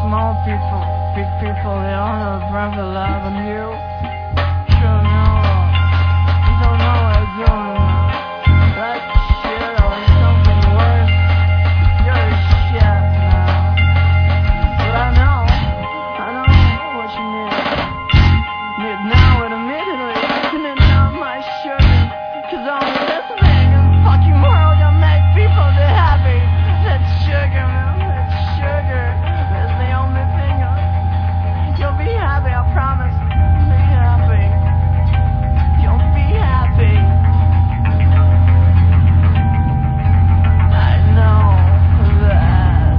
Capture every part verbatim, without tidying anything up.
small people, big people, they all have a breath of love, and you don't know, you don't know what I'm doing, man. That shit or something worse, you're a shit, man. But I know, I know what you need. Need now and immediately, you need now my sugar, cause only this thing in the fucking world can make people be happy. That sugar, man. Sugar is the only thing. You'll be happy, I promise. Be happy. You'll be happy. I know that.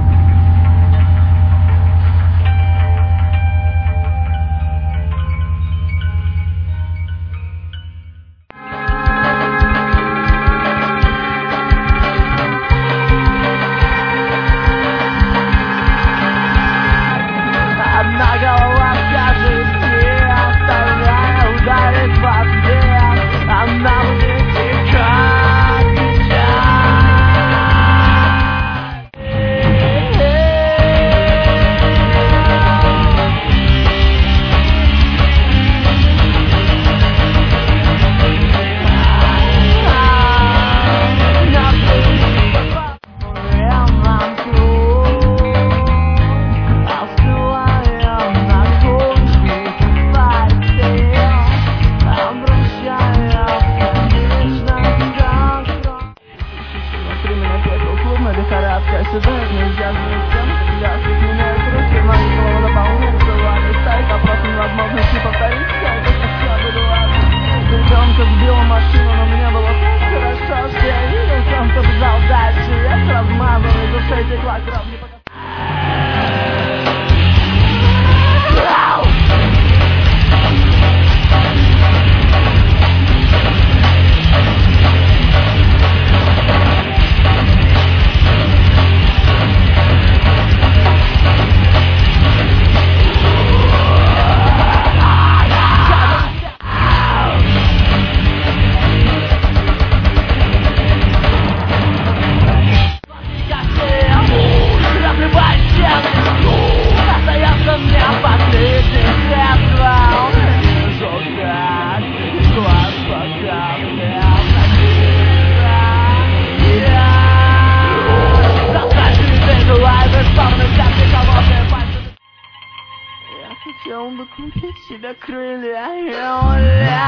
Одна голова скажет мне, остальная ударит в ответ. Она будет как печаль. Ожидает нельзя тем, я меняют руки, мои головы наполняются влагой. Стайка просто невозможности повторить все, это сейчас буду ладно. Ребенка сбила машину, но мне было так хорошо, что я видел, сам кто бежал дальше. Вес размазанный, из ушей текла кровь, не показалось. Я хотел бы купить себе крылья и улететь.